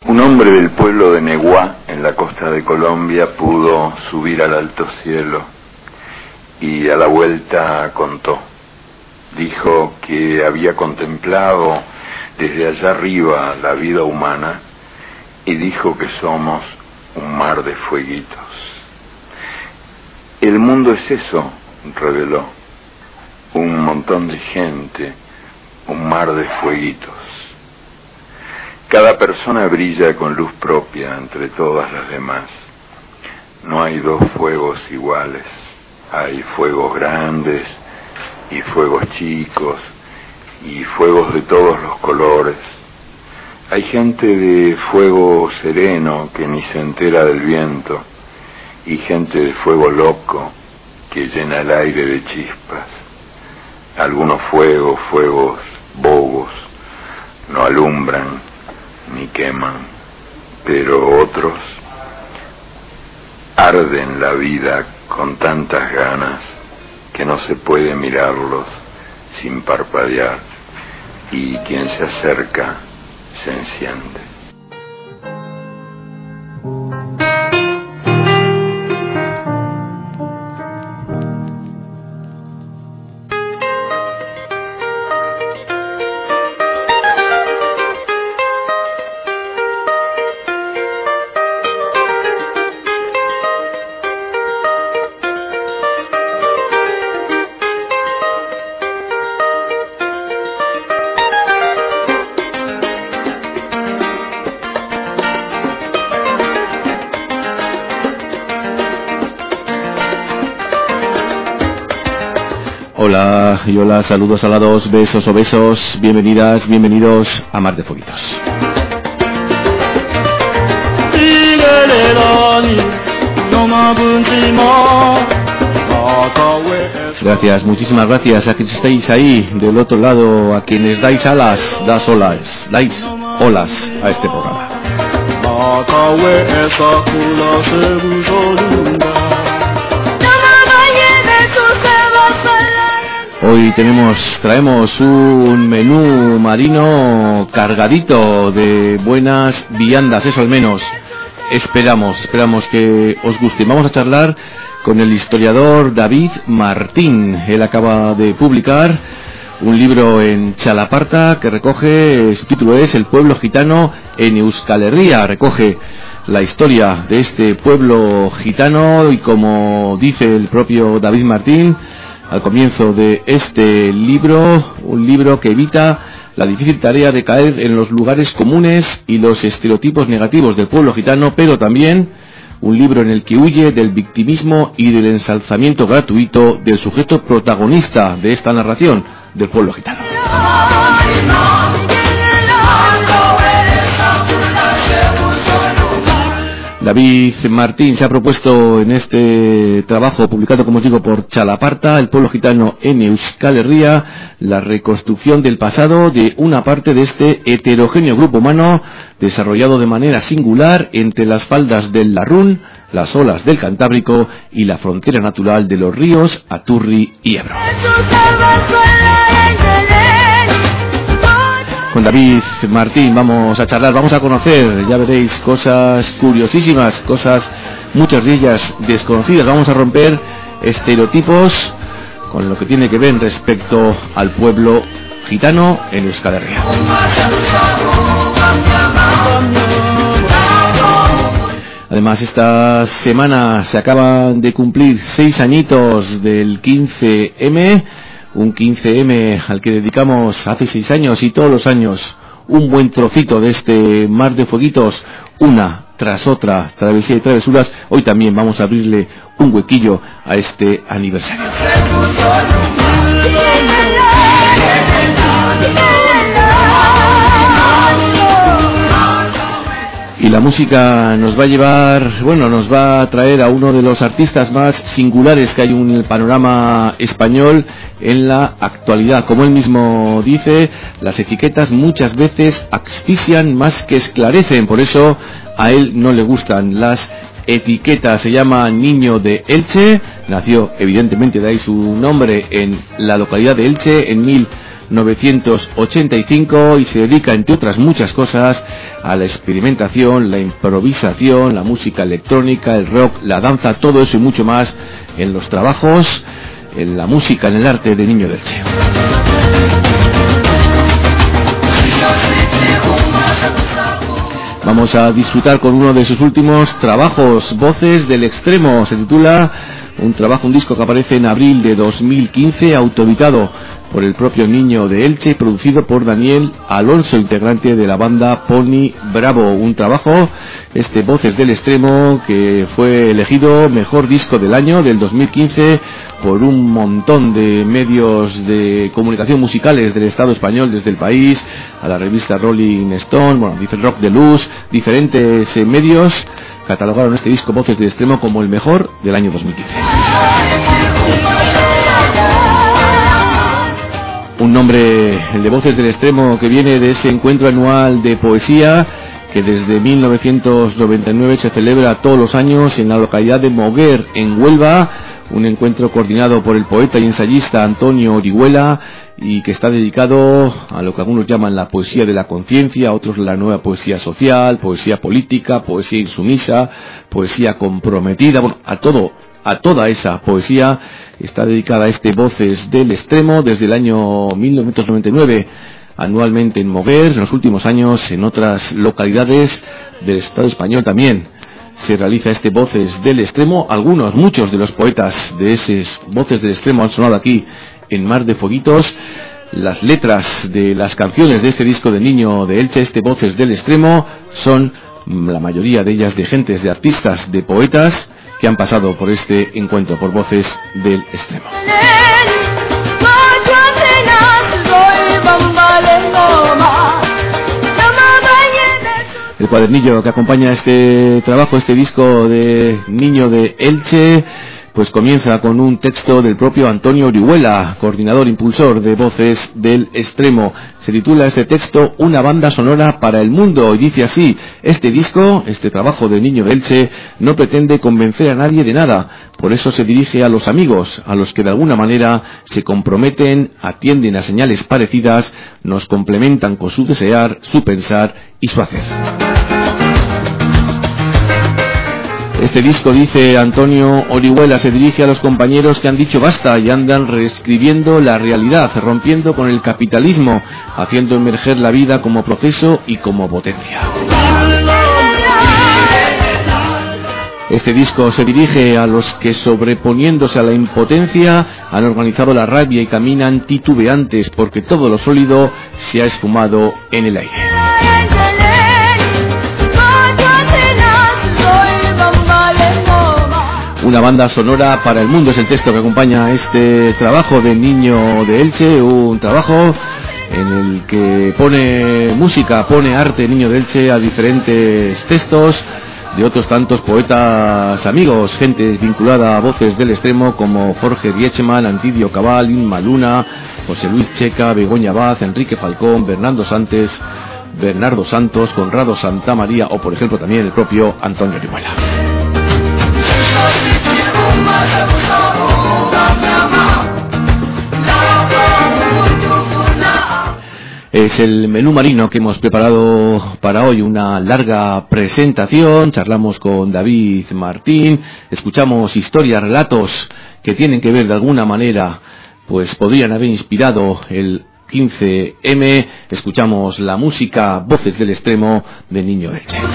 Un hombre del pueblo de Neguá, en la costa de Colombia, pudo subir al alto cielo y a la vuelta contó. Dijo que había contemplado desde allá arriba la vida humana y dijo que somos un mar de fueguitos. El mundo es eso, reveló, un montón de gente, un mar de fueguitos. Cada persona brilla con luz propia entre todas las demás. No hay dos fuegos iguales. Hay fuegos grandes y fuegos chicos y fuegos de todos los colores. Hay gente de fuego sereno que ni se entera del viento y gente de fuego loco que llena el aire de chispas. Algunos fuegos bobos, no alumbran ni queman, pero otros arden la vida con tantas ganas que no se puede mirarlos sin parpadear, y quien se acerca se enciende. Hola y hola, saludos a la dos, besos o besos, bienvenidas, bienvenidos a Mar de Fueguitos. Gracias, muchísimas gracias a quienes estáis ahí del otro lado, a quienes dais alas, dais olas a este programa. Hoy traemos un menú marino cargadito de buenas viandas, eso al menos esperamos que os guste. Vamos a charlar con el historiador David Martín. Él acaba de publicar un libro en Txalaparta que recoge, su título es El pueblo gitano en Euskal Herria, recoge la historia de este pueblo gitano y, como dice el propio David Martín al comienzo de este libro, un libro que evita la difícil tarea de caer en los lugares comunes y los estereotipos negativos del pueblo gitano, pero también un libro en el que huye del victimismo y del ensalzamiento gratuito del sujeto protagonista de esta narración, del pueblo gitano. David Martín se ha propuesto en este trabajo publicado, como os digo, por Txalaparta, el pueblo gitano en Euskal Herria, la reconstrucción del pasado de una parte de este heterogéneo grupo humano desarrollado de manera singular entre las faldas del Larrún, las olas del Cantábrico y la frontera natural de los ríos Aturri y Ebro. Con David Martín vamos a charlar, vamos a conocer, ya veréis, cosas curiosísimas, cosas, muchas de ellas desconocidas. Vamos a romper estereotipos con lo que tiene que ver respecto al pueblo gitano en Euskal Herria. Además, esta semana se acaban de cumplir 6 añitos del 15M, un 15M al que dedicamos hace 6 años y todos los años un buen trocito de este mar de fueguitos, una tras otra, travesía y travesuras. Hoy también vamos a abrirle un huequillo a este aniversario. Y la música nos va a llevar, nos va a traer a uno de los artistas más singulares que hay en el panorama español en la actualidad. Como él mismo dice, las etiquetas muchas veces asfixian más que esclarecen, por eso a él no le gustan las etiquetas. Se llama Niño de Elche, nació evidentemente, de ahí su nombre, en la localidad de Elche en 1985 y se dedica, entre otras muchas cosas, a la experimentación, la improvisación, la música electrónica, el rock, la danza, todo eso y mucho más en los trabajos, en la música, en el arte de Niño de Elche. Vamos a disfrutar con uno de sus últimos trabajos, Voces del Extremo. Se titula un disco que aparece en abril de 2015, autoeditado por el propio Niño de Elche y producido por Daniel Alonso, integrante de la banda Pony Bravo. Un trabajo, Voces del Extremo, que fue elegido mejor disco del año del 2015 por un montón de medios de comunicación musicales del Estado español, desde El País a la revista Rolling Stone, dice Rock de Luz, diferentes medios catalogaron este disco Voces del Extremo como el mejor del año 2015. Un nombre, el de Voces del Extremo, que viene de ese encuentro anual de poesía que desde 1999 se celebra todos los años en la localidad de Moguer, en Huelva, un encuentro coordinado por el poeta y ensayista Antonio Orihuela y que está dedicado a lo que algunos llaman la poesía de la conciencia, otros la nueva poesía social, poesía política, poesía insumisa, poesía comprometida, a toda esa poesía está dedicada Voces del Extremo desde el año 1999, anualmente en Moguer, en los últimos años en otras localidades del Estado español también. Se realiza Voces del Extremo. Muchos de los poetas de esas Voces del Extremo han sonado aquí en Mar de Fueguitos. Las letras de las canciones de este disco de Niño de Elche, Voces del Extremo, son la mayoría de ellas de gentes, de artistas, de poetas que han pasado por este encuentro, por Voces del Extremo. El cuadernillo que acompaña este trabajo, este disco de Niño de Elche, pues comienza con un texto del propio Antonio Orihuela, coordinador, impulsor de Voces del Extremo. Se titula este texto Una banda sonora para el mundo, y dice así: este disco, este trabajo de Niño de Elche, no pretende convencer a nadie de nada, por eso se dirige a los amigos, a los que de alguna manera se comprometen, atienden a señales parecidas, nos complementan con su desear, su pensar y su hacer. Este disco, dice Antonio Orihuela, se dirige a los compañeros que han dicho basta y andan reescribiendo la realidad, rompiendo con el capitalismo, haciendo emerger la vida como proceso y como potencia. Este disco se dirige a los que, sobreponiéndose a la impotencia, han organizado la rabia y caminan titubeantes porque todo lo sólido se ha esfumado en el aire. Una banda sonora para el mundo es el texto que acompaña este trabajo de Niño de Elche, un trabajo en el que pone música, pone arte Niño de Elche a diferentes textos de otros tantos poetas amigos, gente vinculada a Voces del Extremo como Jorge Diechman, Antidio Cabal, Inma Luna, José Luis Checa, Begoña Abad, Enrique Falcón, Bernardo Santos, Conrado Santamaría o por ejemplo también el propio Antonio Orihuela. Es el menú marino que hemos preparado para hoy, una larga presentación. Charlamos con David Martín, escuchamos historias, relatos que tienen que ver de alguna manera, pues podrían haber inspirado el 15M. Escuchamos la música Voces del Extremo de Niño de Elche.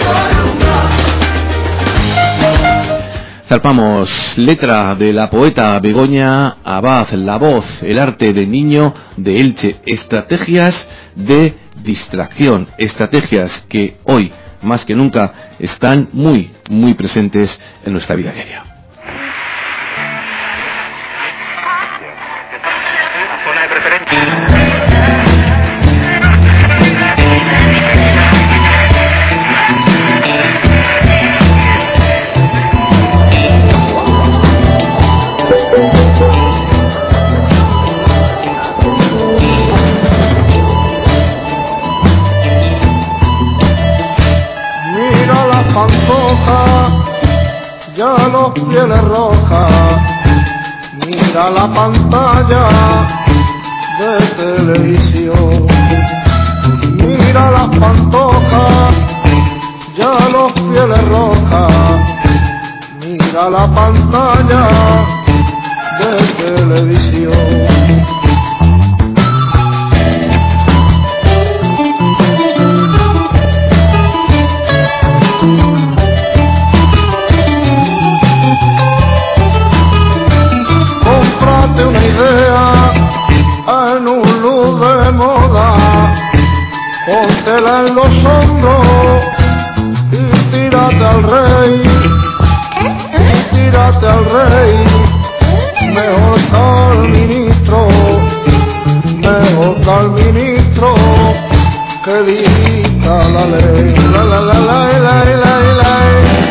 Zarpamos, letra de la poeta Begoña Abad, la voz, el arte de Niño de Elche, estrategias de distracción, estrategias que hoy más que nunca están muy, muy presentes en nuestra vida diaria. Zona de preferencia. Ya los pieles rojas, mira la pantalla de de televisión. Mira las pantojas, ya los pieles rojas, mira la pantalla de televisión. Cómprate una idea en un luz de moda, póntela en los hombros y tírate al rey, y tírate al rey, mejor que al ministro, mejor que al ministro que dicta la ley, la la la la la la la la.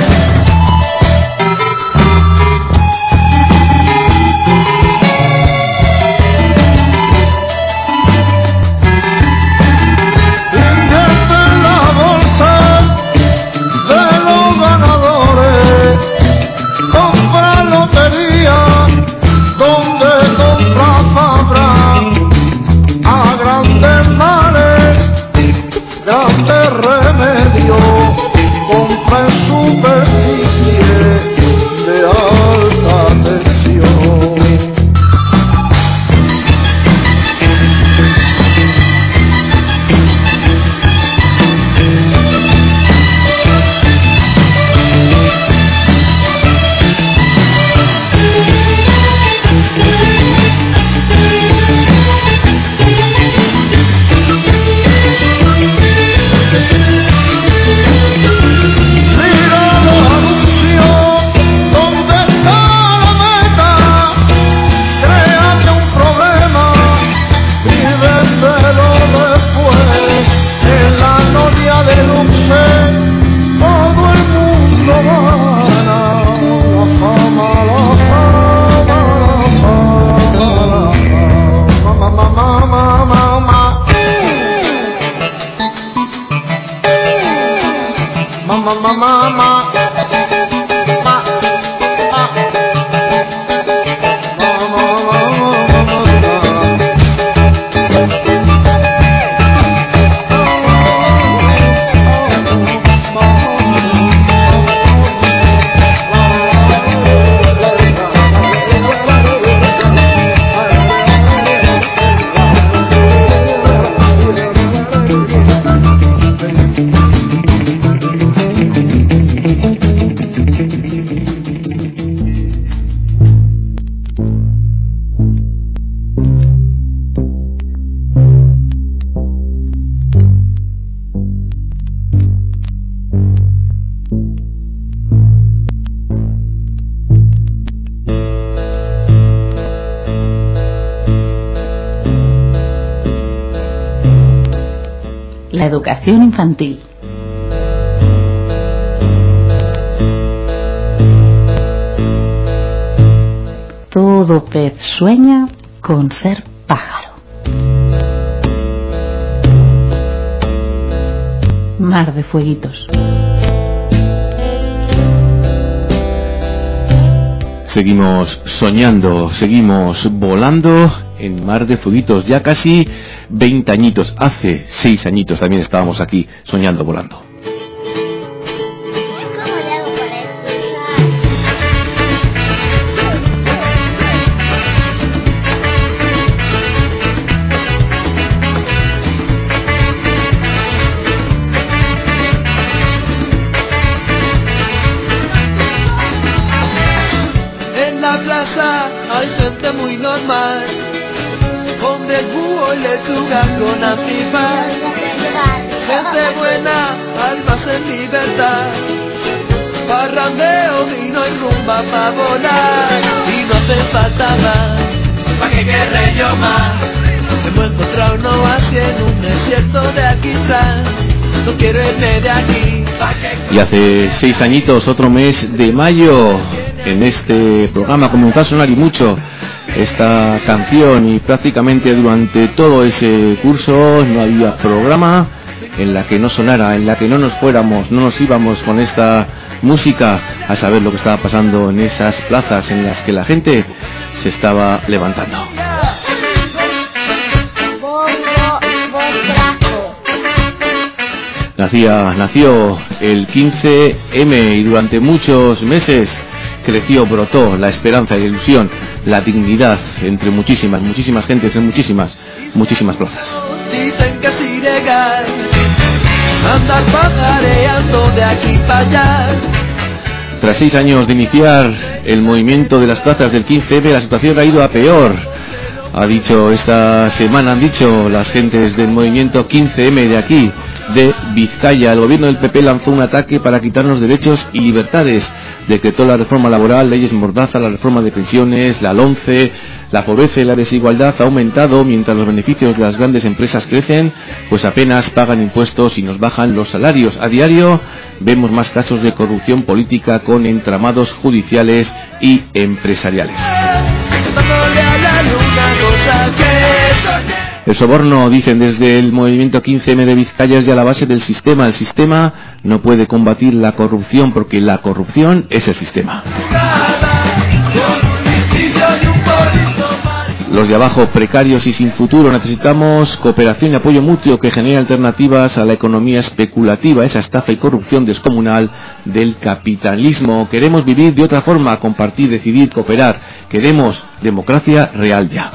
La educación infantil. Todo pez sueña con ser pájaro. Mar de fueguitos. Seguimos soñando, seguimos volando en Mar de Fueguitos. Ya casi 20 añitos, hace 6 añitos también estábamos aquí soñando, volando. En la plaza hay gente muy normal, hombres búho y lechuga con antifaz, gente buena, almas en libertad, parrandeo, vino y rumba pa' volar, y no hace falta más, pa' que querré yo más, hemos encontrado un oasis en un desierto de alquitrán, no quiero irme de aquí, pa' que... Y hace 6 añitos, otro mes de mayo, en este programa comenzó a sonar y mucho esta canción, y prácticamente durante todo ese curso no había programa en la que no sonara, en la que no nos fuéramos, no nos íbamos con esta música a saber lo que estaba pasando en esas plazas en las que la gente se estaba levantando. Nació el 15M y durante muchos meses creció, brotó la esperanza y la ilusión, la dignidad entre muchísimas gentes en muchísimas plazas. Dicen que es ilegal andar pajareando de aquí para allá. Tras 6 años de iniciar el movimiento de las plazas del 15M, la situación ha ido a peor. Han dicho las gentes del movimiento 15M de aquí, de Vizcaya. El gobierno del PP lanzó un ataque para quitarnos derechos y libertades. Decretó la reforma laboral, leyes mordaza, la reforma de pensiones, la LOMCE. La pobreza y la desigualdad ha aumentado mientras los beneficios de las grandes empresas crecen, pues apenas pagan impuestos y nos bajan los salarios. A diario vemos más casos de corrupción política con entramados judiciales y empresariales. El soborno, dicen desde el movimiento 15M de Vizcaya, es ya la base del sistema. El sistema no puede combatir la corrupción porque la corrupción es el sistema. Los de abajo, precarios y sin futuro, necesitamos cooperación y apoyo mutuo que genere alternativas a la economía especulativa, esa estafa y corrupción descomunal del capitalismo. Queremos vivir de otra forma, compartir, decidir, cooperar. Queremos democracia real ya.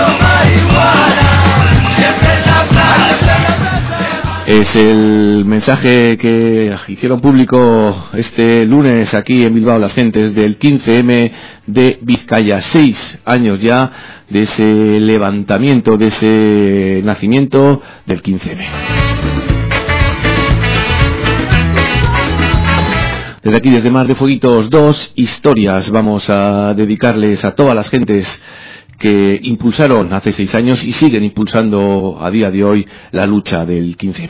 Es el mensaje que hicieron público este lunes aquí en Bilbao las gentes del 15M de Vizcaya. 6 años ya de ese levantamiento, de ese nacimiento del 15M. Desde aquí, desde Mar de Fueguitos, 2 historias vamos a dedicarles a todas las gentes que impulsaron hace 6 años y siguen impulsando a día de hoy la lucha del 15M.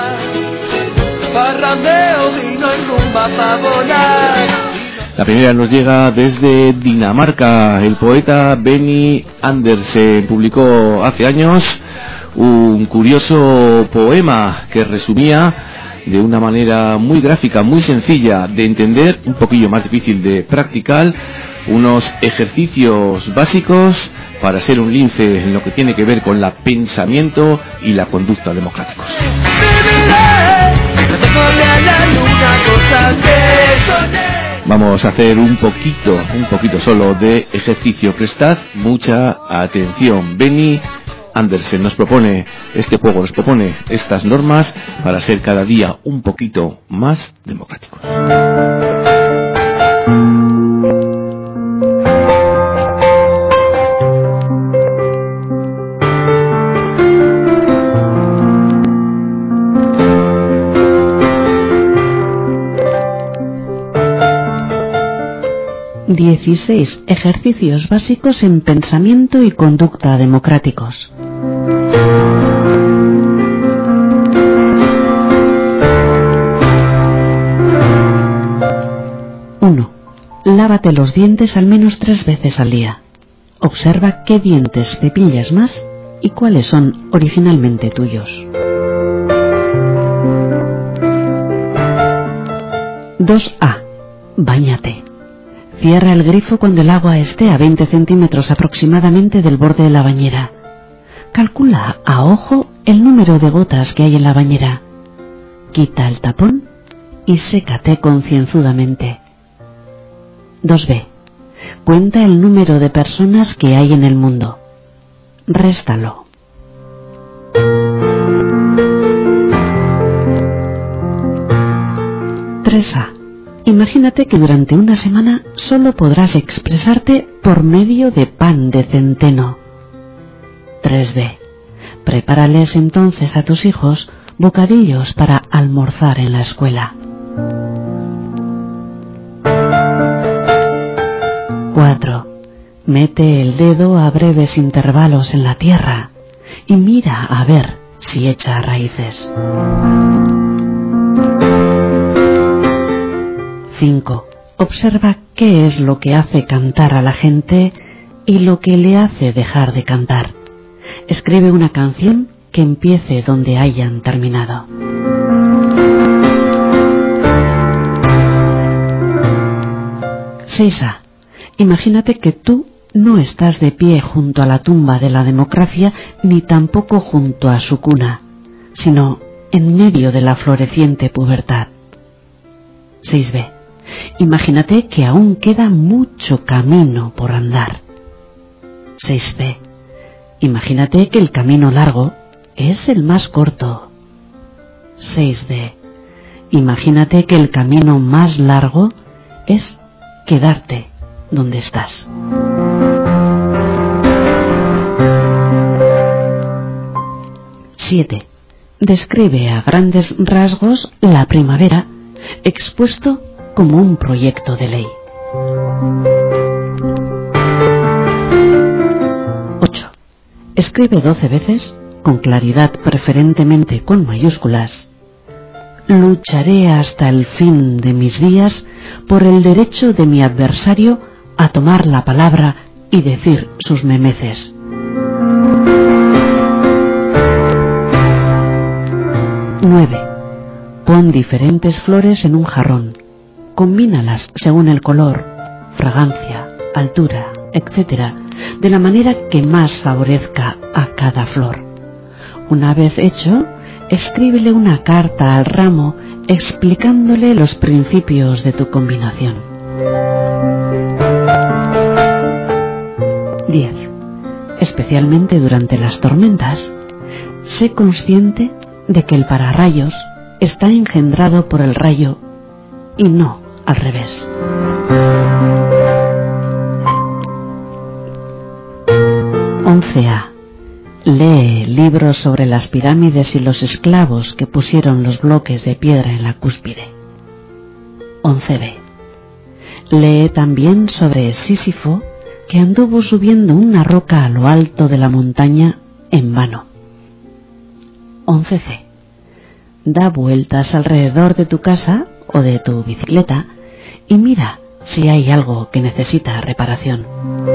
La primera nos llega desde Dinamarca. El poeta Benny Andersen publicó hace años un curioso poema que resumía de una manera muy gráfica, muy sencilla de entender, un poquillo más difícil de practicar, unos ejercicios básicos para ser un lince en lo que tiene que ver con el pensamiento y la conducta democráticos. Vamos a hacer un poquito solo de ejercicio. Prestad mucha atención. Benny Andersen nos propone este juego, nos propone estas normas para ser cada día un poquito más democráticos. 16 ejercicios básicos en pensamiento y conducta democráticos. Lávate los dientes al menos 3 veces al día. Observa qué dientes cepillas más y cuáles son originalmente tuyos. 2A. Báñate. Cierra el grifo cuando el agua esté a 20 centímetros aproximadamente del borde de la bañera. Calcula a ojo el número de gotas que hay en la bañera. Quita el tapón y sécate concienzudamente. 2B. Cuenta el número de personas que hay en el mundo. Réstalo. 3A. Imagínate que durante una semana solo podrás expresarte por medio de pan de centeno. 3B. Prepárales entonces a tus hijos bocadillos para almorzar en la escuela. 4. Mete el dedo a breves intervalos en la tierra y mira a ver si echa raíces. 5. Observa qué es lo que hace cantar a la gente y lo que le hace dejar de cantar. Escribe una canción que empiece donde hayan terminado. 6A. Imagínate que tú no estás de pie junto a la tumba de la democracia ni tampoco junto a su cuna, sino en medio de la floreciente pubertad. 6b. Imagínate que aún queda mucho camino por andar. 6c. Imagínate que el camino largo es el más corto. 6d. Imagínate que el camino más largo es quedarte donde estás. Siete. Describe a grandes rasgos la primavera, expuesto como un proyecto de ley. 8. Escribe 12 veces, con claridad preferentemente con mayúsculas: lucharé hasta el fin de mis días por el derecho de mi adversario a tomar la palabra y decir sus memeces. 9. Pon diferentes flores en un jarrón. Combínalas según el color, fragancia, altura, etc., de la manera que más favorezca a cada flor. Una vez hecho, escríbele una carta al ramo explicándole los principios de tu combinación. 10. Especialmente durante las tormentas, sé consciente de que el pararrayos está engendrado por el rayo y no al revés. 11a. Lee libros sobre las pirámides y los esclavos que pusieron los bloques de piedra en la cúspide. 11b. Lee también sobre Sísifo, que anduvo subiendo una roca a lo alto de la montaña en vano. 11c. Da vueltas alrededor de tu casa o de tu bicicleta y mira si hay algo que necesita reparación.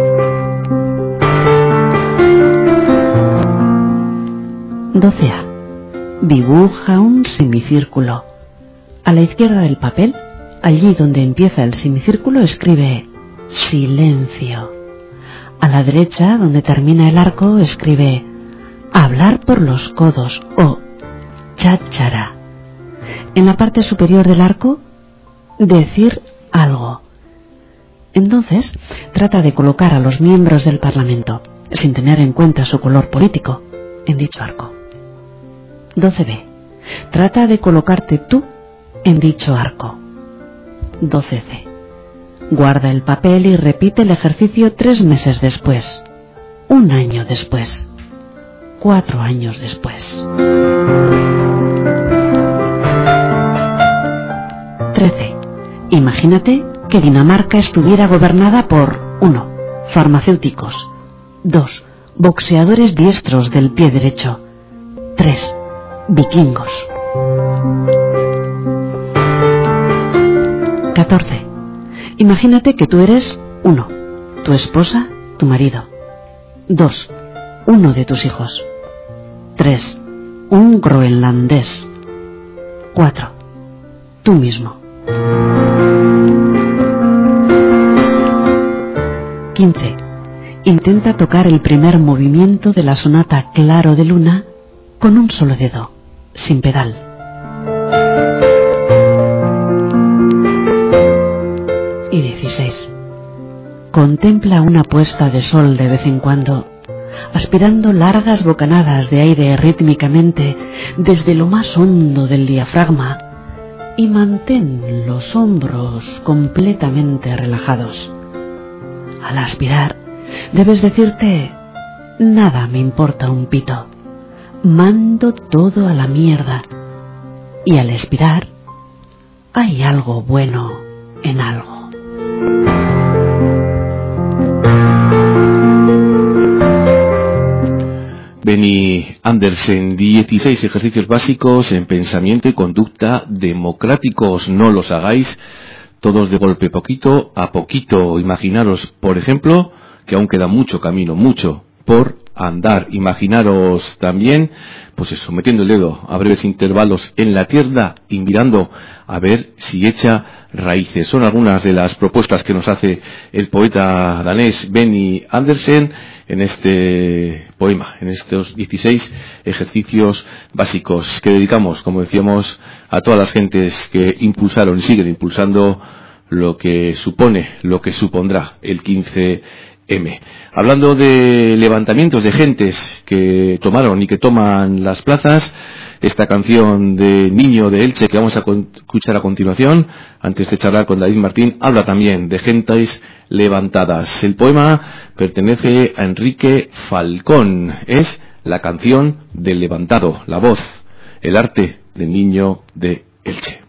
12a. Dibuja un semicírculo. A la izquierda del papel, allí donde empieza el semicírculo, escribe silencio. A la derecha, donde termina el arco, escribe hablar por los codos o cháchara. En la parte superior del arco, decir algo. Entonces, trata de colocar a los miembros del Parlamento, sin tener en cuenta su color político, en dicho arco. 12b. Trata de colocarte tú en dicho arco. 12c. Guarda el papel y repite el ejercicio 3 meses después, 1 año después, 4 años después. 13. Imagínate que Dinamarca estuviera gobernada por 1. Farmacéuticos. 2. Boxeadores diestros del pie derecho. 3. Vikingos. 14. Imagínate que tú eres 1. Tu esposa, tu marido. 2. Uno de tus hijos. 3. Un groenlandés. 4. Tú mismo. 15. Intenta tocar el primer movimiento de la sonata Claro de Luna con un solo dedo, sin pedal. 16. Contempla una puesta de sol de vez en cuando, aspirando largas bocanadas de aire rítmicamente desde lo más hondo del diafragma, y mantén los hombros completamente relajados. Al aspirar, debes decirte: nada me importa un pito, mando todo a la mierda. Y al expirar, hay algo bueno en algo. Benny Andersen, 16 ejercicios básicos en pensamiento y conducta democráticos. No los hagáis todos de golpe, poquito a poquito. Imaginaros, por ejemplo, que aún queda mucho camino, mucho por a andar. Imaginaros también, pues eso, metiendo el dedo a breves intervalos en la tierra y mirando a ver si echa raíces. Son algunas de las propuestas que nos hace el poeta danés Benny Andersen en este poema, en estos 16 ejercicios básicos que dedicamos, como decíamos, a todas las gentes que impulsaron y siguen impulsando lo que supone, lo que supondrá el 15M. Hablando de levantamientos de gentes que tomaron y que toman las plazas, esta canción de Niño de Elche que vamos a escuchar a continuación, antes de charlar con David Martín, habla también de gentes levantadas. El poema pertenece a Enrique Falcón, es la canción del levantado, la voz, el arte del Niño de Elche.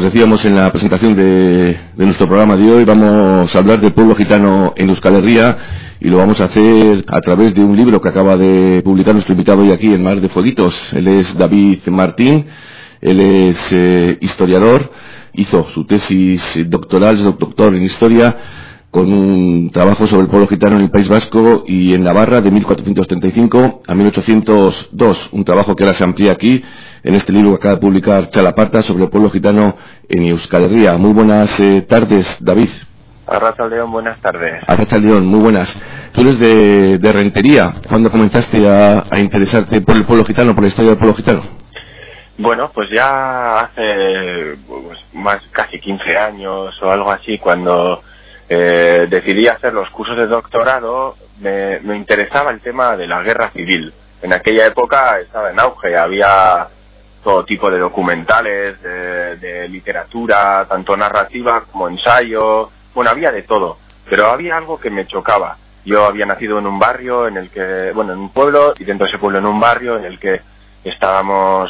decíamos en la presentación de nuestro programa de hoy, vamos a hablar del pueblo gitano en Euskal Herria, y lo vamos a hacer a través de un libro que acaba de publicar nuestro invitado hoy aquí en Mar de Fueguitos. Él es David Martín, él es historiador, hizo su tesis doctoral, es doctor en historia, con un trabajo sobre el pueblo gitano en el País Vasco y en Navarra de 1435 a 1802, un trabajo que ahora se amplía aquí en este libro que acaba de publicar Chalaparta sobre el pueblo gitano en Euskal Herria. Muy buenas tardes, David. Arratsaldeon, buenas tardes. Arratsaldeon, muy buenas. Tú eres de Rentería. ¿Cuándo comenzaste a interesarte por el pueblo gitano, por la historia del pueblo gitano? Bueno, pues ya hace más casi 15 años o algo así, cuando decidí hacer los cursos de doctorado, me interesaba el tema de la guerra civil. En aquella época estaba en auge, había todo tipo de documentales, de literatura, tanto narrativa como ensayo, bueno, había de todo, pero había algo que me chocaba. Yo había nacido en un barrio en el que, bueno, en un pueblo, y dentro de ese pueblo en un barrio en el que estábamos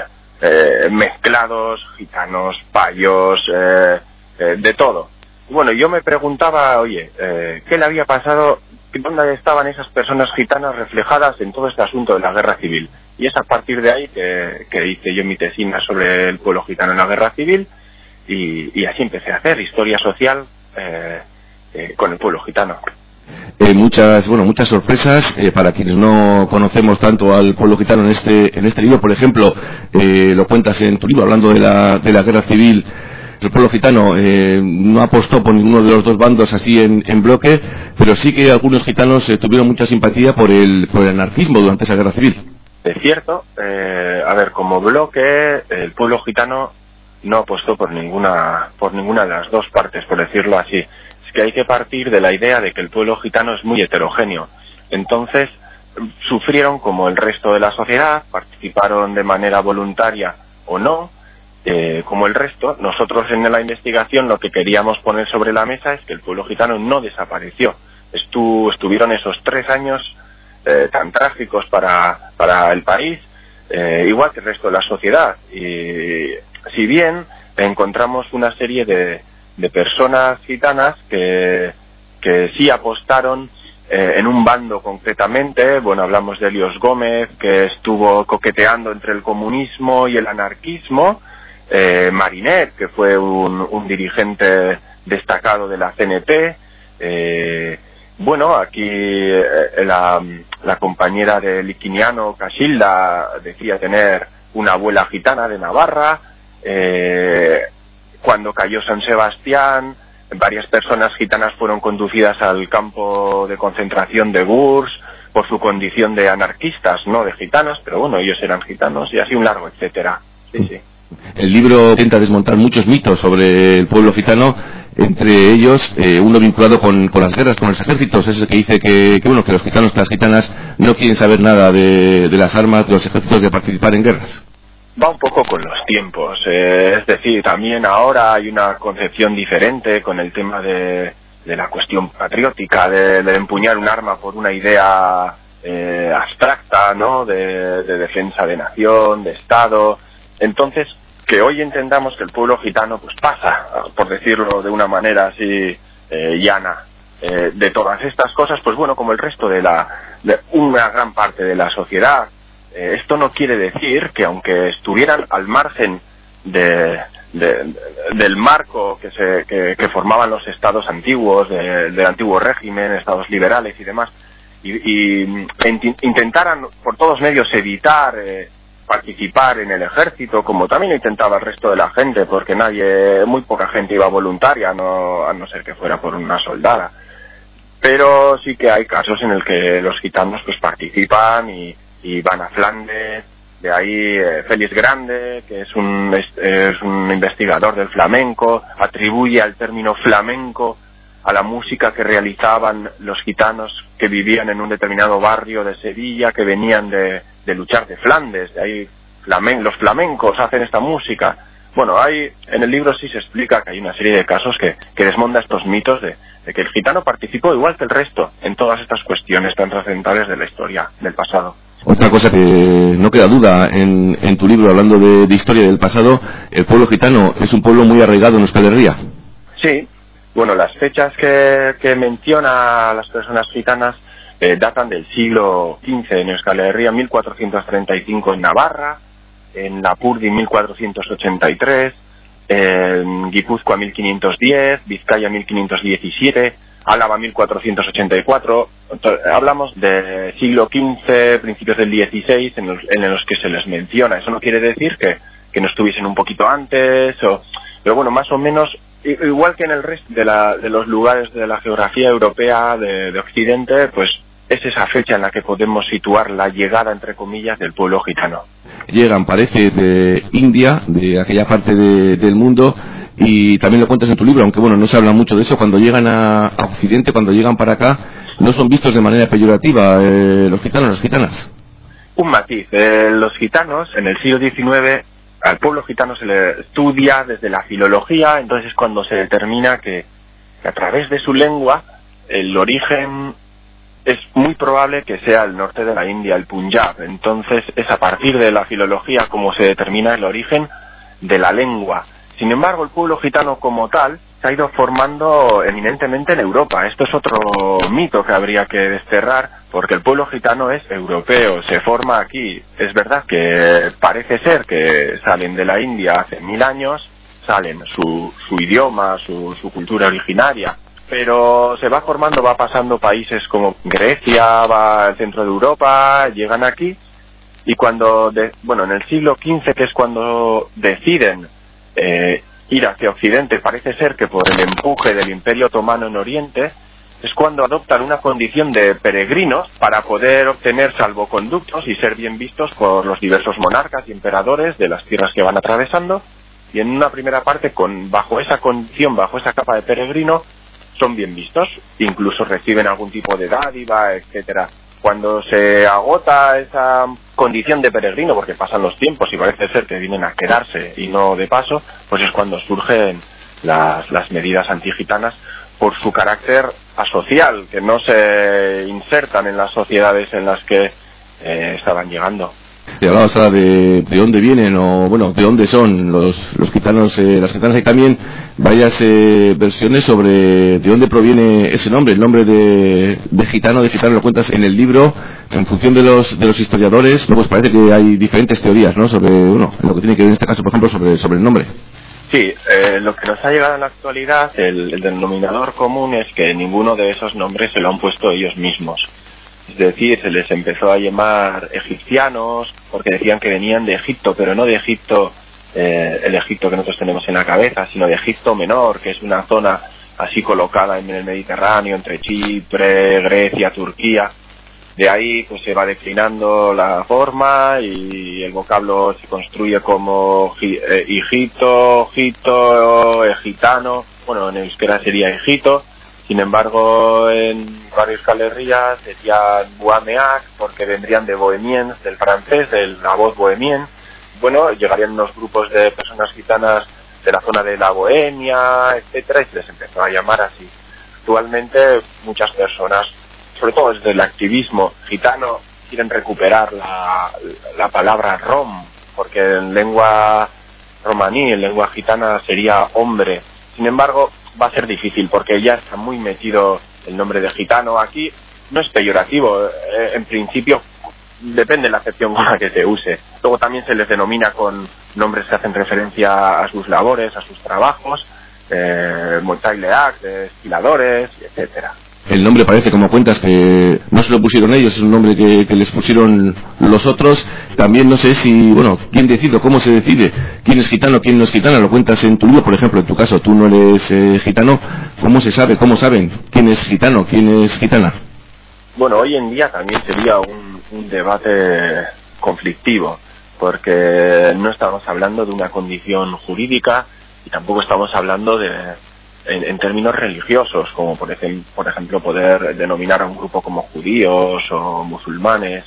mezclados, gitanos, payos, de todo. Bueno, yo me preguntaba, oye, ¿qué le había pasado? ¿Dónde estaban esas personas gitanas reflejadas en todo este asunto de la guerra civil? Y es a partir de ahí que hice yo mi tesina sobre el pueblo gitano en la guerra civil, y así empecé a hacer historia social con el pueblo gitano. Muchas sorpresas para quienes no conocemos tanto al pueblo gitano en este libro. Por ejemplo, lo cuentas en tu libro hablando de la guerra civil. El pueblo gitano no apostó por ninguno de los dos bandos así en bloque, pero sí que algunos gitanos tuvieron mucha simpatía por el anarquismo durante esa guerra civil. Es cierto. A ver, como bloque, el pueblo gitano no apostó por ninguna de las dos partes, por decirlo así. Es que hay que partir de la idea de que el pueblo gitano es muy heterogéneo. Entonces, sufrieron como el resto de la sociedad, participaron de manera voluntaria o no, como el resto. Nosotros en la investigación lo que queríamos poner sobre la mesa es que el pueblo gitano no desapareció. Estuvieron esos 3 años tan trágicos para el país, igual que el resto de la sociedad. Y si bien encontramos una serie de personas gitanas que sí apostaron en un bando concretamente, bueno, hablamos de Helios Gómez, que estuvo coqueteando entre el comunismo y el anarquismo, Marinet, que fue un dirigente destacado de la CNT, bueno, aquí la compañera de Liquiniano, Casilda, decía tener una abuela gitana de Navarra. Cuando cayó San Sebastián, varias personas gitanas fueron conducidas al campo de concentración de Gurs por su condición de anarquistas, no de gitanos, pero bueno, ellos eran gitanos, y así un largo etcétera. Sí. El libro intenta desmontar muchos mitos sobre el pueblo gitano, entre ellos uno vinculado con las guerras, con los ejércitos, ese que dice que los gitanos, que las gitanas no quieren saber nada de las armas, de los ejércitos, de participar en guerras. Va un poco con los tiempos, es decir, también ahora hay una concepción diferente con el tema de la cuestión patriótica, de empuñar un arma por una idea abstracta, ¿no?, de defensa de nación, de Estado. Entonces, que hoy entendamos que el pueblo gitano pues pasa, por decirlo de una manera así llana, de todas estas cosas, pues bueno, como el resto de una gran parte de la sociedad. Esto no quiere decir que aunque estuvieran al margen del marco que formaban los estados antiguos, del antiguo régimen, estados liberales y demás, y intentaran por todos medios evitar participar en el ejército, como también intentaba el resto de la gente, porque muy poca gente iba voluntaria, a no ser que fuera por una soldada. Pero sí que hay casos en el que los gitanos pues participan y van a Flandes. De ahí Félix Grande, que es un investigador del flamenco, atribuye al término flamenco a la música que realizaban los gitanos que vivían en un determinado barrio de Sevilla, que venían de luchar de Flandes. De ahí los flamencos hacen esta música. Bueno, en el libro sí se explica que hay una serie de casos que desmonta estos mitos de que el gitano participó igual que el resto en todas estas cuestiones tan trascendentales de la historia del pasado. Otra cosa que no queda duda en tu libro, hablando de historia del pasado, el pueblo gitano es un pueblo muy arraigado en Euskal Herria. Sí, bueno, las fechas que menciona las personas gitanas datan del siglo XV en Euskal Herria, 1435 en Navarra, en Lapurdi 1483, en Guipúzcoa 1510, Vizcaya 1517, Álava 1484. Hablamos de siglo XV, principios del XVI, en los que se les menciona. Eso no quiere decir que no estuviesen un poquito antes, pero bueno, más o menos, igual que en el resto de los lugares de la geografía europea de Occidente, pues es esa fecha en la que podemos situar la llegada, entre comillas, del pueblo gitano. Llegan, parece, de India, de aquella parte del mundo, y también lo cuentas en tu libro, aunque bueno, no se habla mucho de eso. Cuando llegan a Occidente, cuando llegan para acá, no son vistos de manera peyorativa los gitanos, las gitanas. Un matiz, los gitanos, en el siglo XIX, al pueblo gitano se le estudia desde la filología, entonces es cuando se determina que a través de su lengua, el origen es muy probable que sea el norte de la India, el Punjab. Entonces es a partir de la filología como se determina el origen de la lengua. Sin embargo, el pueblo gitano como tal se ha ido formando eminentemente en Europa. Esto es otro mito que habría que desterrar, porque el pueblo gitano es europeo, se forma aquí. Es verdad que parece ser que salen de la India hace 1000 años, salen su idioma, su cultura originaria, pero se va formando, va pasando países como Grecia, va al centro de Europa, llegan aquí, y cuando, en el siglo XV, que es cuando deciden ir hacia Occidente, parece ser que por el empuje del Imperio Otomano en Oriente, es cuando adoptan una condición de peregrinos para poder obtener salvoconductos y ser bien vistos por los diversos monarcas y emperadores de las tierras que van atravesando, y en una primera parte, bajo esa condición, bajo esa capa de peregrino, son bien vistos, incluso reciben algún tipo de dádiva, etcétera. Cuando se agota esa condición de peregrino, porque pasan los tiempos y parece ser que vienen a quedarse y no de paso, pues es cuando surgen las medidas antigitanas por su carácter asocial, que no se insertan en las sociedades en las que estaban llegando. Te hablabas ahora de dónde vienen, o bueno, de dónde son los gitanos, las gitanas. Hay también varias versiones sobre de dónde proviene ese nombre, el nombre de gitano lo cuentas en el libro. En función de los historiadores, pues parece que hay diferentes teorías, ¿no?, sobre, bueno, lo que tiene que ver en este caso, por ejemplo, sobre el nombre. Sí, lo que nos ha llegado en la actualidad, el denominador común es que ninguno de esos nombres se lo han puesto ellos mismos. Es decir, se les empezó a llamar egipcianos porque decían que venían de Egipto, pero no de Egipto, el Egipto que nosotros tenemos en la cabeza, sino de Egipto Menor, que es una zona así colocada en el Mediterráneo, entre Chipre, Grecia, Turquía. De ahí pues se va declinando la forma y el vocablo se construye como Egipto, egitano, bueno, en euskera sería Egito. Sin embargo, en varios Euskal Herria serían Bohemeak, porque vendrían de bohemiens, del francés, de la voz bohemien. Bueno, llegarían unos grupos de personas gitanas de la zona de la Bohemia, etcétera, y se les empezó a llamar así. Actualmente muchas personas, sobre todo desde el activismo gitano, quieren recuperar la palabra rom, porque en lengua romaní, en lengua gitana, sería hombre. Sin embargo, va a ser difícil porque ya está muy metido el nombre de gitano. Aquí no es peyorativo, en principio depende de la acepción con la que se use. Luego también se les denomina con nombres que hacen referencia a sus labores, a sus trabajos, Montaileac, de esquiladores, etcétera. El nombre parece, como cuentas, que no se lo pusieron ellos, es un nombre que les pusieron los otros. También no sé si, bueno, quién decide, cómo se decide, quién es gitano, quién no es gitana. Lo cuentas en tu libro, por ejemplo, en tu caso, tú no eres gitano. ¿Cómo se sabe, cómo saben quién es gitano, quién es gitana? Bueno, hoy en día también sería un debate conflictivo, porque no estamos hablando de una condición jurídica y tampoco estamos hablando en términos religiosos, como por ejemplo poder denominar a un grupo como judíos o musulmanes.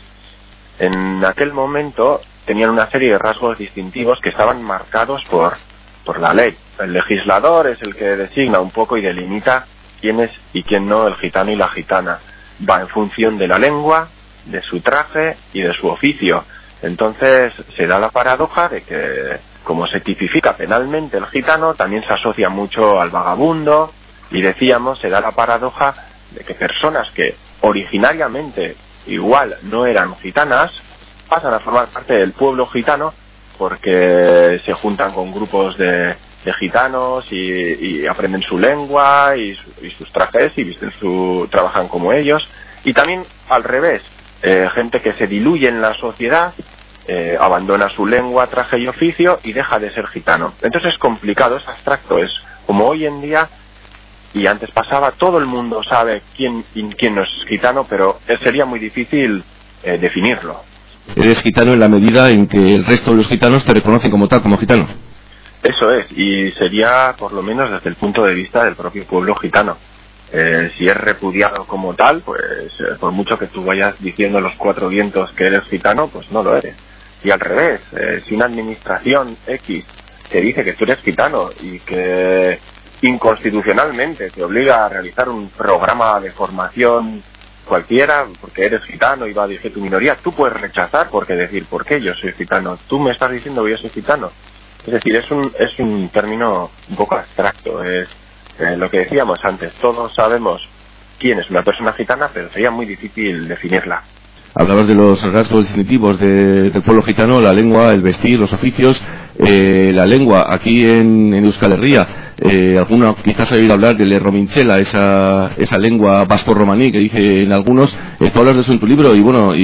En aquel momento tenían una serie de rasgos distintivos que estaban marcados por la ley. El legislador es el que designa un poco y delimita quién es y quién no el gitano y la gitana. Va en función de la lengua de su traje y de su oficio. Entonces se da la paradoja de que, como se tipifica penalmente el gitano, también se asocia mucho al vagabundo, y decíamos, se da la paradoja de que personas que originariamente igual no eran gitanas pasan a formar parte del pueblo gitano porque se juntan con grupos de gitanos y aprenden su lengua y sus trajes y trabajan como ellos. Y también al revés, gente que se diluye en la sociedad, abandona su lengua, traje y oficio y deja de ser gitano. Entonces es complicado, es abstracto, es como hoy en día, y antes pasaba, todo el mundo sabe quién no es gitano, pero sería muy difícil definirlo. Eres gitano en la medida en que el resto de los gitanos te reconocen como tal, como gitano. Eso es, y sería por lo menos desde el punto de vista del propio pueblo gitano. Si es repudiado como tal, pues por mucho que tú vayas diciendo a los cuatro vientos que eres gitano, pues no lo eres. Y al revés, si una administración X te dice que tú eres gitano y que inconstitucionalmente te obliga a realizar un programa de formación cualquiera porque eres gitano y va a dirigir tu minoría, tú puedes rechazar porque decir, ¿por qué yo soy gitano? Tú me estás diciendo que yo soy gitano. Es decir, es un término un poco abstracto, es lo que decíamos antes, todos sabemos quién es una persona gitana, pero sería muy difícil definirla. Hablabas de los rasgos distintivos del pueblo gitano, la lengua, el vestir, los oficios. La lengua, aquí en Euskal Herria, alguno quizás ha oído hablar del Rominchela, esa lengua vasco-romaní que dice en algunos. Tú hablas de eso en tu libro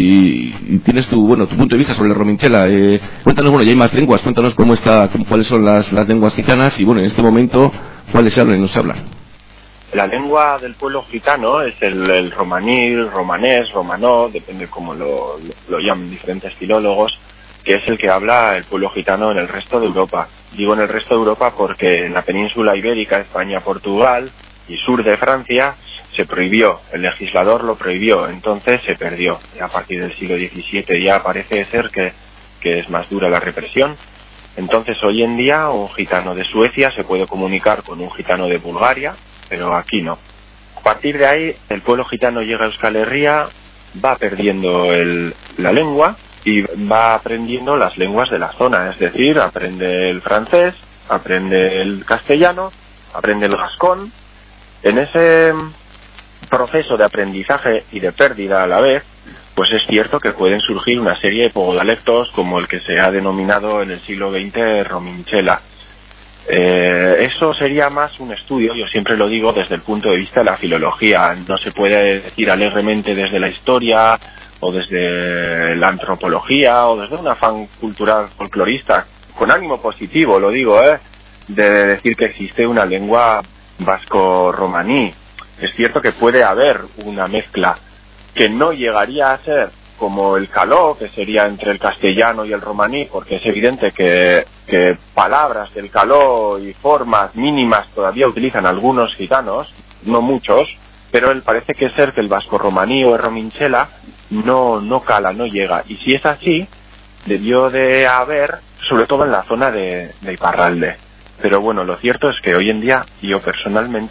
y tienes tu punto de vista sobre el Rominchela. Cuéntanos, ya hay más lenguas, cuéntanos cuáles son las lenguas gitanas y en este momento cuáles se hablan y no se hablan. La lengua del pueblo gitano es el romaní, romanés, romanó, depende cómo lo llaman diferentes filólogos, que es el que habla el pueblo gitano en el resto de Europa. Digo en el resto de Europa porque en la península ibérica, España, Portugal y sur de Francia se prohibió, el legislador lo prohibió, entonces se perdió. Y a partir del siglo XVII ya parece ser que es más dura la represión. Entonces hoy en día un gitano de Suecia se puede comunicar con un gitano de Bulgaria, pero aquí no. A partir de ahí, el pueblo gitano llega a Euskal Herria, va perdiendo la lengua y va aprendiendo las lenguas de la zona, es decir, aprende el francés, aprende el castellano, aprende el gascón. En ese proceso de aprendizaje y de pérdida a la vez, pues es cierto que pueden surgir una serie de pogodialectos como el que se ha denominado en el siglo XX Rominchela. Eso sería más un estudio, yo siempre lo digo, desde el punto de vista de la filología. No se puede decir alegremente desde la historia o desde la antropología o desde un afán cultural folclorista, con ánimo positivo, lo digo, de decir que existe una lengua vasco-romaní. Es cierto que puede haber una mezcla que no llegaría a ser como el caló, que sería entre el castellano y el romaní, porque es evidente que palabras del caló y formas mínimas todavía utilizan algunos gitanos, no muchos, pero parece que ser que el vasco-romaní o el rominchela no cala, no llega. Y si es así, debió de haber, sobre todo en la zona de Iparralde. Pero bueno, lo cierto es que hoy en día, yo personalmente,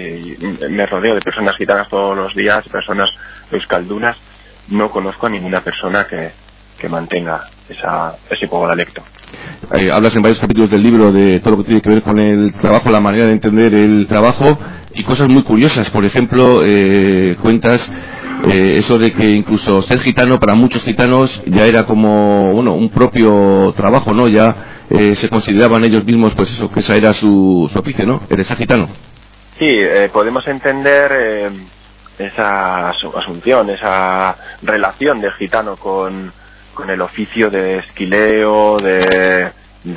me rodeo de personas gitanas todos los días, personas euskaldunas, no conozco a ninguna persona que mantenga ese pogodialecto. Hablas en varios capítulos del libro de todo lo que tiene que ver con el trabajo, la manera de entender el trabajo y cosas muy curiosas. Por ejemplo, cuentas eso de que incluso ser gitano para muchos gitanos ya era como un propio trabajo, ¿no? Ya se consideraban ellos mismos, pues eso, que esa era su oficio, ¿no? Eres gitano. Sí, podemos entender esa asunción, esa relación del gitano con el oficio de esquileo, de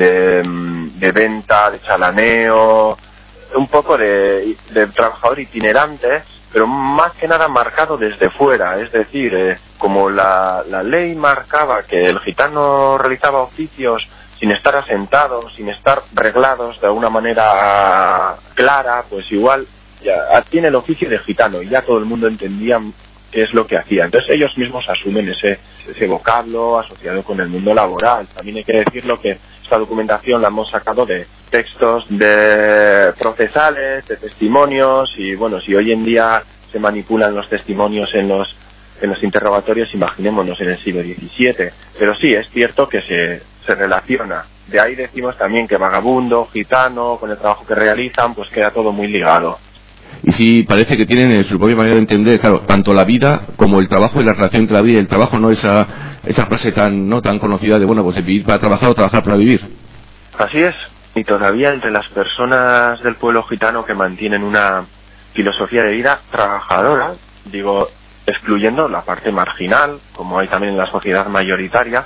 venta, de chalaneo, un poco de trabajador itinerante, pero más que nada marcado desde fuera, es decir, como la ley marcaba que el gitano realizaba oficios sin estar asentados, sin estar reglados de una manera clara, pues igual ya tiene el oficio de gitano y ya todo el mundo entendía qué es lo que hacía. Entonces ellos mismos asumen ese vocablo asociado con el mundo laboral. También hay que decirlo que esta documentación la hemos sacado de textos de procesales, de testimonios, y bueno, si hoy en día se manipulan los testimonios en en los interrogatorios, imaginémonos en el siglo XVII. Pero sí, es cierto que se relaciona. De ahí decimos también que vagabundo, gitano, con el trabajo que realizan, pues queda todo muy ligado. Y sí, parece que tienen su propia manera de entender, claro, tanto la vida como el trabajo y la relación entre la vida y el trabajo, no esa frase tan conocida de, bueno, pues de vivir para trabajar o trabajar para vivir. Así es, y todavía entre las personas del pueblo gitano que mantienen una filosofía de vida trabajadora, digo, excluyendo la parte marginal, como hay también en la sociedad mayoritaria,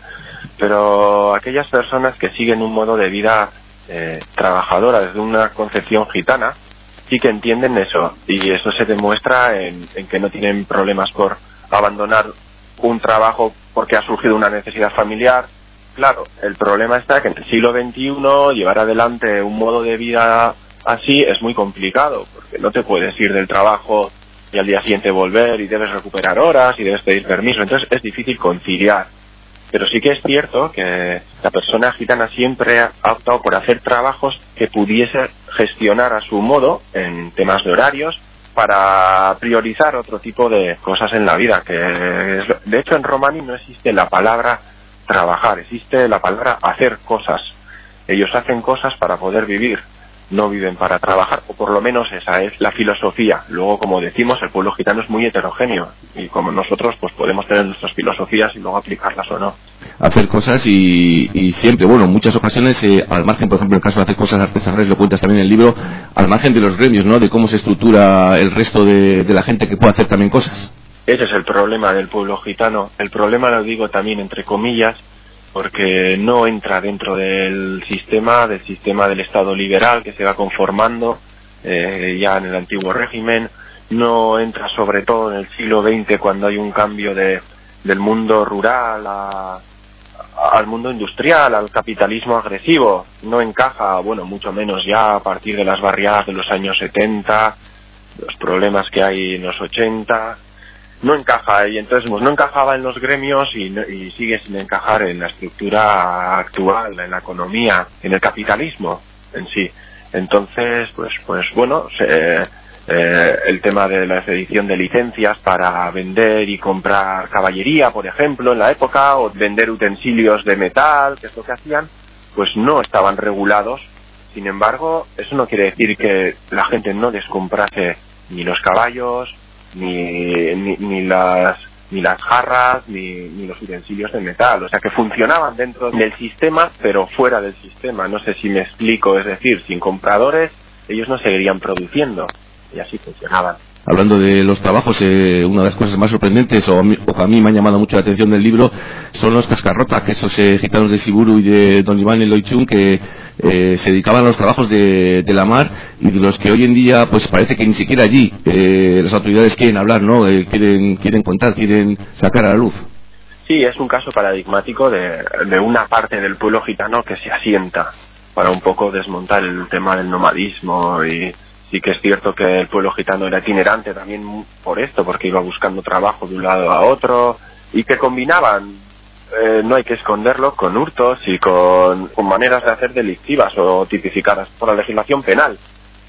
pero aquellas personas que siguen un modo de vida trabajadora desde una concepción gitana, sí que entienden eso, y eso se demuestra en que no tienen problemas por abandonar un trabajo porque ha surgido una necesidad familiar. Claro, el problema está que en el siglo XXI llevar adelante un modo de vida así es muy complicado, porque no te puedes ir del trabajo y al día siguiente volver y debes recuperar horas y debes pedir permiso, entonces es difícil conciliar. Pero sí que es cierto que la persona gitana siempre ha optado por hacer trabajos que pudiese gestionar a su modo en temas de horarios para priorizar otro tipo de cosas en la vida. De hecho, en Romani no existe la palabra trabajar, existe la palabra hacer cosas. Ellos hacen cosas para poder vivir, no viven para trabajar, o por lo menos esa es la filosofía. Luego, como decimos, el pueblo gitano es muy heterogéneo y como nosotros pues podemos tener nuestras filosofías y luego aplicarlas o no. Hacer cosas y siempre, bueno, en muchas ocasiones, al margen, por ejemplo, en el caso de hacer cosas artesanales, lo cuentas también en el libro, al margen de los gremios, ¿no?, de cómo se estructura el resto de la gente que puede hacer también cosas. Ese es el problema del pueblo gitano. El problema lo digo también entre comillas, porque no entra dentro del sistema del Estado liberal que se va conformando ya en el antiguo régimen, no entra sobre todo en el siglo XX cuando hay un cambio del mundo rural al mundo industrial, al capitalismo agresivo, no encaja, bueno, mucho menos ya a partir de las barriadas de los años 70, los problemas que hay en los 80, no encaja, y entonces no encajaba en los gremios y sigue sin encajar en la estructura actual, en la economía, en el capitalismo en sí. Entonces, pues bueno, el tema de la expedición de licencias para vender y comprar caballería, por ejemplo, en la época, o vender utensilios de metal, que es lo que hacían, pues no estaban regulados. Sin embargo, eso no quiere decir que la gente no les comprase ni los caballos, ni las jarras, ni los utensilios de metal. O sea, que funcionaban dentro del sistema, pero fuera del sistema. No sé si me explico, es decir, sin compradores, ellos no seguirían produciendo. Y así funcionaban. Hablando de los trabajos, una de las cosas más sorprendentes, o a mí me ha llamado mucho la atención del libro, son los cascarrota, que esos gitanos de Siburu y de Don Iván Eloichun, que se dedicaban a los trabajos de la mar, y de los que hoy en día pues parece que ni siquiera allí las autoridades quieren hablar, ¿no? Quieren contar, quieren sacar a la luz. Sí, es un caso paradigmático de una parte del pueblo gitano que se asienta para un poco desmontar el tema del nomadismo. Y sí que es cierto que el pueblo gitano era itinerante también por esto, porque iba buscando trabajo de un lado a otro, y que combinaban, no hay que esconderlo, con hurtos y con maneras de hacer delictivas o tipificadas por la legislación penal.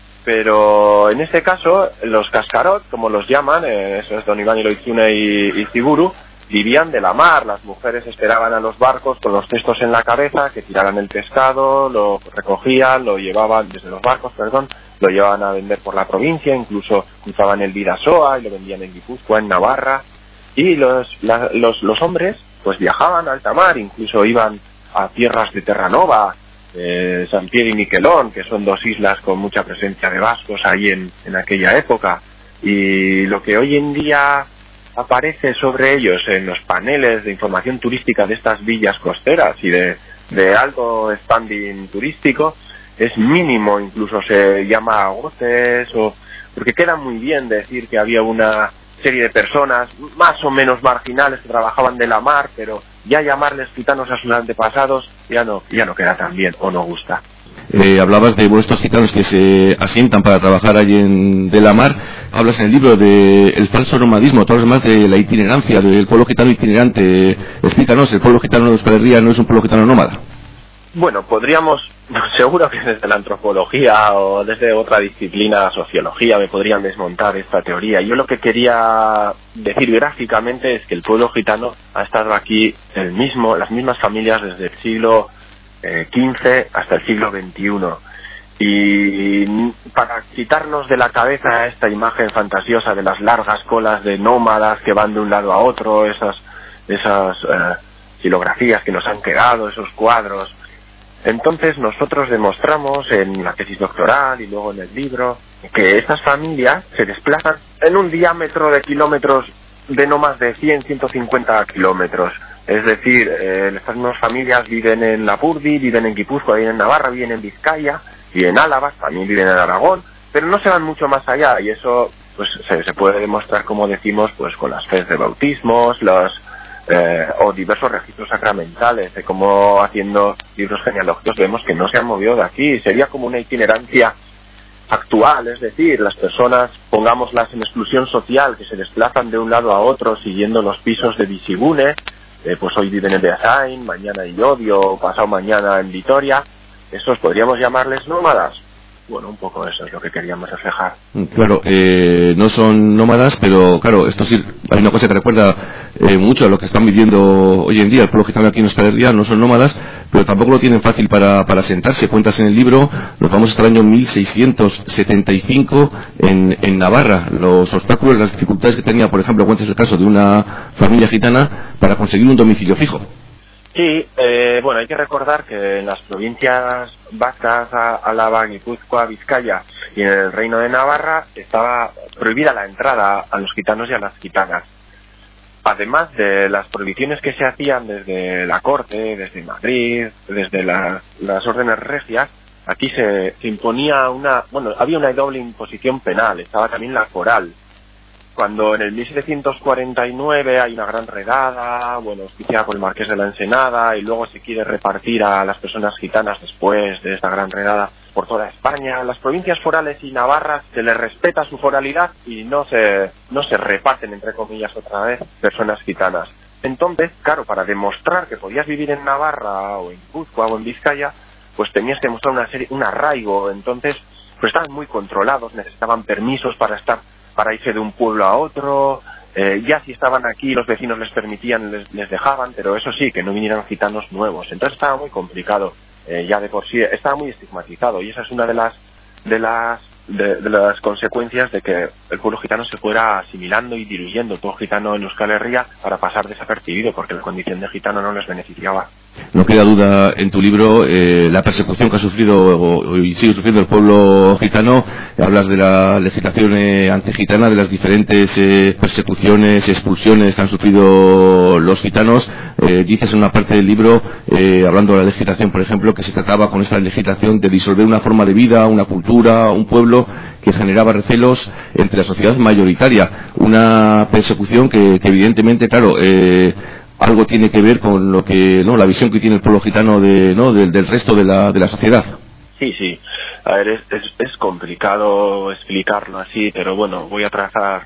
Pero en este caso, los cascarot, como los llaman, eso es Don Iván Eloichune y Siburu, vivían de la mar. Las mujeres esperaban a los barcos con los cestos en la cabeza, que tiraran el pescado, lo recogían, lo llevaban desde los barcos, lo llevaban a vender por la provincia, incluso cruzaban el Bidasoa y lo vendían en Guipúzcoa, en Navarra. Y los hombres pues viajaban a alta mar, incluso iban a tierras de Terranova, San Pierre y Miquelón, que son dos islas con mucha presencia de vascos ahí en aquella época. Y lo que hoy en día aparece sobre ellos en los paneles de información turística de estas villas costeras y de alto standing turístico es mínimo, incluso se llama goces, porque queda muy bien decir que había una serie de personas más o menos marginales que trabajaban de la mar, pero ya llamarles gitanos a sus antepasados ya no queda tan bien, o no gusta. Hablabas de vuestros gitanos que se asientan para trabajar allí de la mar. Hablas en el libro del falso nomadismo, tú hablas más de la itinerancia, del pueblo gitano itinerante. Explícanos, ¿el pueblo gitano de Euskal Herria no es un pueblo gitano nómada? Bueno, seguro que desde la antropología o desde otra disciplina, sociología, me podrían desmontar esta teoría. Yo lo que quería decir gráficamente es que el pueblo gitano ha estado aquí las mismas familias desde el siglo XV hasta el siglo XXI. Y para quitarnos de la cabeza esta imagen fantasiosa de las largas colas de nómadas que van de un lado a otro, esas xilografías que nos han quedado, esos cuadros. Entonces nosotros demostramos en la tesis doctoral y luego en el libro que estas familias se desplazan en un diámetro de kilómetros de no más de 100-150 kilómetros. Es decir, estas mismas familias viven en Lapurdi, viven en Guipúzcoa, viven en Navarra, viven en Vizcaya, viven en Álava, también viven en Aragón, pero no se van mucho más allá, y eso pues se puede demostrar, como decimos, pues con las fes de bautismos, o diversos registros sacramentales, de cómo haciendo libros genealógicos vemos que no se han movido de aquí. Sería como una itinerancia actual, es decir, las personas, pongámoslas en exclusión social, que se desplazan de un lado a otro siguiendo los pisos de Visigune, pues hoy viven en Beasain, mañana en Llodio, pasado mañana en Vitoria. ¿Esos podríamos llamarles nómadas? Bueno, un poco eso es lo que queríamos reflejar. Claro, no son nómadas, pero claro, esto sí, hay una cosa que recuerda mucho a lo que están viviendo hoy en día. El pueblo gitano aquí en Euskal Herria no son nómadas, pero tampoco lo tienen fácil para sentarse. Cuentas en el libro, nos vamos hasta el año 1675 en Navarra. Los obstáculos, las dificultades que tenía, por ejemplo, cuentas el caso de una familia gitana para conseguir un domicilio fijo. Sí, bueno, hay que recordar que en las provincias vascas, Álava, Guipúzcoa, Vizcaya y en el Reino de Navarra estaba prohibida la entrada a los gitanos y a las gitanas. Además de las prohibiciones que se hacían desde la corte, desde Madrid, desde las órdenes regias, aquí se imponía había una doble imposición penal, estaba también la foral. Cuando en el 1749 hay una gran redada, auspiciada por el Marqués de la Ensenada, y luego se quiere repartir a las personas gitanas después de esta gran redada por toda España, las provincias forales y navarras se les respeta su foralidad y no se reparten, entre comillas, otra vez personas gitanas. Entonces, claro, para demostrar que podías vivir en Navarra o en Guipúzcoa o en Vizcaya, pues tenías que mostrar un arraigo. Entonces, pues estaban muy controlados, necesitaban permisos para irse de un pueblo a otro, ya si estaban aquí los vecinos les permitían, les dejaban, pero eso sí, que no vinieran gitanos nuevos. Entonces estaba muy complicado, ya de por sí, estaba muy estigmatizado, y esa es una de las consecuencias de que el pueblo gitano se fuera asimilando y diluyendo, todo gitano en Euskal Herria, para pasar desapercibido, porque la condición de gitano no les beneficiaba. No queda duda en tu libro la persecución que ha sufrido y sigue sufriendo el pueblo gitano. Hablas de la legislación antigitana, de las diferentes persecuciones, expulsiones que han sufrido los gitanos. Dices en una parte del libro, hablando de la legislación, por ejemplo, que se trataba con esta legislación de disolver una forma de vida, una cultura, un pueblo que generaba recelos entre la sociedad mayoritaria. Una persecución que evidentemente, claro, algo tiene que ver con lo que, la visión que tiene el pueblo gitano del resto de la sociedad. Sí. A ver, es complicado explicarlo así, pero bueno, voy a trazar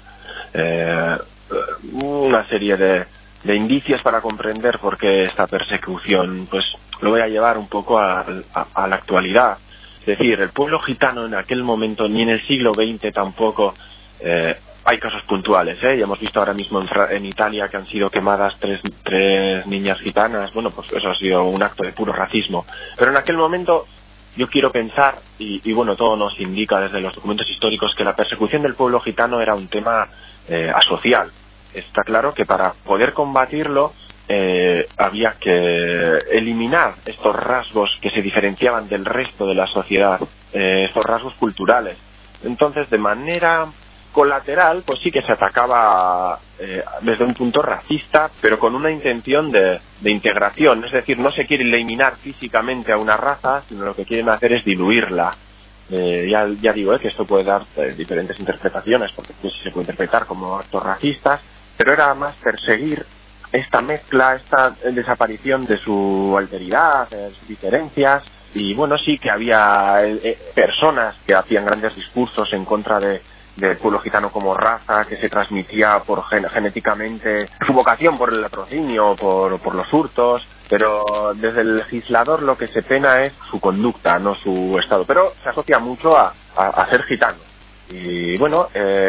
una serie de indicios para comprender por qué esta persecución, pues lo voy a llevar un poco a la actualidad. Es decir, el pueblo gitano en aquel momento, ni en el siglo XX tampoco, hay casos puntuales, ya hemos visto ahora mismo en Italia que han sido quemadas tres niñas gitanas. Bueno, pues eso ha sido un acto de puro racismo, pero en aquel momento yo quiero pensar, y bueno, todo nos indica desde los documentos históricos, que la persecución del pueblo gitano era un tema asocial. Está claro que para poder combatirlo había que eliminar estos rasgos que se diferenciaban del resto de la sociedad, estos rasgos culturales. Entonces, de manera colateral, pues sí que se atacaba desde un punto racista, pero con una intención de integración. Es decir, no se quiere eliminar físicamente a una raza, sino lo que quieren hacer es diluirla. Ya digo que esto puede dar diferentes interpretaciones, porque pues, se puede interpretar como actos racistas, pero era más perseguir esta mezcla, esta desaparición de su alteridad, de sus diferencias. Y bueno, sí que había personas que hacían grandes discursos en contra del pueblo gitano como raza, que se transmitía genéticamente su vocación por el latrocinio, por los hurtos. pero desde el legislador lo que se pena es su conducta, no su estado, pero se asocia mucho a ser gitano. Y bueno,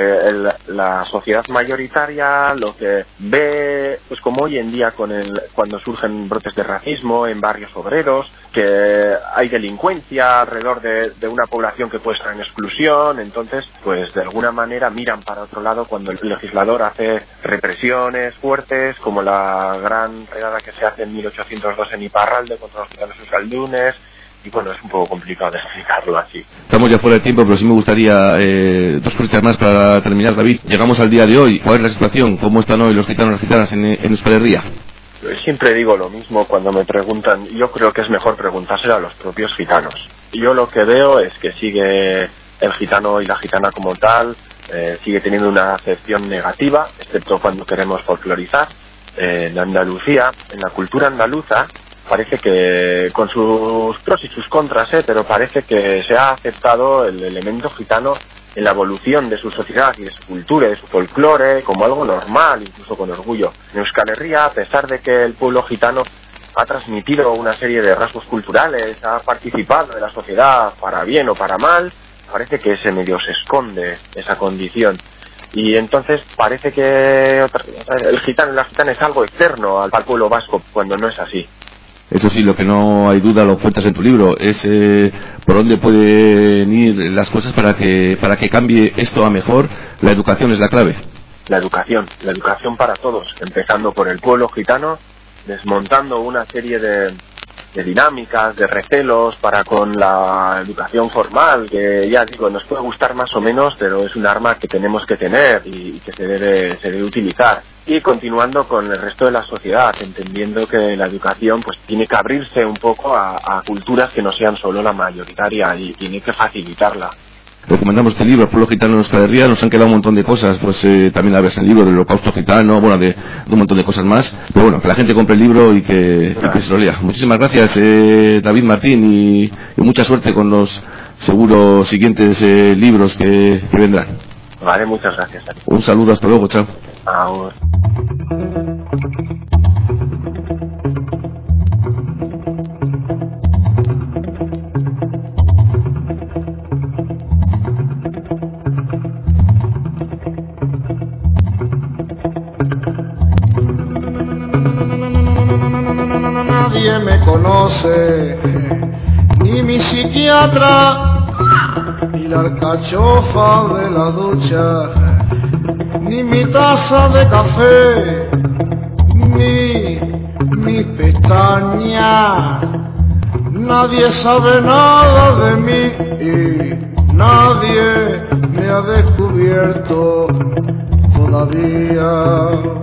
la sociedad mayoritaria lo que ve, pues como hoy en día cuando surgen brotes de racismo en barrios obreros, que hay delincuencia alrededor de una población que puede estar en exclusión, entonces pues de alguna manera miran para otro lado cuando el legislador hace represiones fuertes, como la gran redada que se hace en 1802 en Iparralde contra los gitanos euskaldunes. Y bueno, es un poco complicado de explicarlo así. Estamos ya fuera de tiempo, pero sí me gustaría dos cositas más para terminar, David. Llegamos al día de hoy. ¿Cuál es la situación? ¿Cómo están hoy los gitanos y las gitanas en Euskal Herria? Siempre digo lo mismo cuando me preguntan. Yo creo que es mejor preguntárselo a los propios gitanos. Yo lo que veo es que sigue el gitano y la gitana como tal, sigue teniendo una acepción negativa, excepto cuando queremos folclorizar. En Andalucía, en la cultura andaluza, parece que con sus pros y sus contras, pero parece que se ha aceptado el elemento gitano en la evolución de su sociedad y de su cultura y de su folclore como algo normal, incluso con orgullo. En Euskal Herria, a pesar de que el pueblo gitano ha transmitido una serie de rasgos culturales, ha participado de la sociedad para bien o para mal, parece que ese medio se esconde esa condición. Y entonces parece que el gitano y la gitana es algo externo al pueblo vasco, cuando no es así. Eso sí, lo que no hay duda, lo cuentas en tu libro, es por dónde pueden ir las cosas para que cambie esto a mejor. La educación es la clave. La educación para todos, empezando por el pueblo gitano, desmontando una serie de dinámicas, de recelos para con la educación formal, que ya digo, nos puede gustar más o menos, pero es un arma que tenemos que tener y que se debe utilizar. Y continuando con el resto de la sociedad, entendiendo que la educación pues tiene que abrirse un poco a culturas que no sean solo la mayoritaria y tiene que facilitarla. Recomendamos este libro, Pueblo Gitano en Euskal Herria. Nos han quedado un montón de cosas, pues también la ves en el libro del Holocausto Gitano, bueno, de un montón de cosas más. Pero bueno, que la gente compre el libro y que se lo lea. Muchísimas gracias, David Martín, y mucha suerte con los seguros siguientes libros que vendrán. Vale, muchas gracias. Un saludo, hasta luego, chao. Ahora. Nadie me conoce, ni mi psiquiatra, ni la alcachofa de la ducha, ni mi taza de café, ni mis pestañas. Nadie sabe nada de mí y nadie me ha descubierto todavía.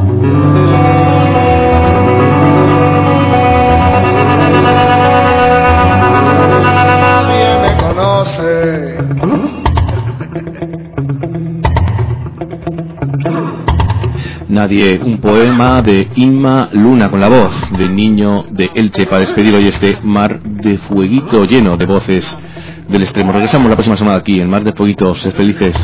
Nadie me conoce. Nadie, un poema de Inma Luna con la voz del niño de Elche para despedir hoy este mar de fueguito lleno de voces del extremo. Regresamos la próxima semana aquí en Mar de Fueguitos. Sed felices.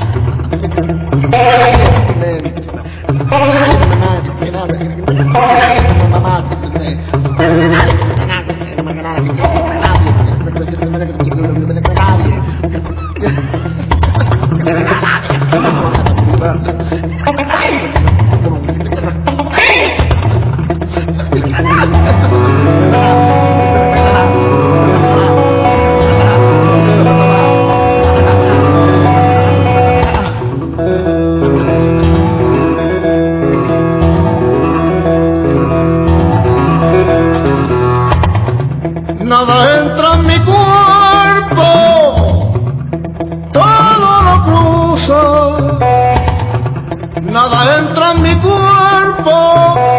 Nada entra en mi cuerpo, todo lo cruzo. Nada entra en mi cuerpo,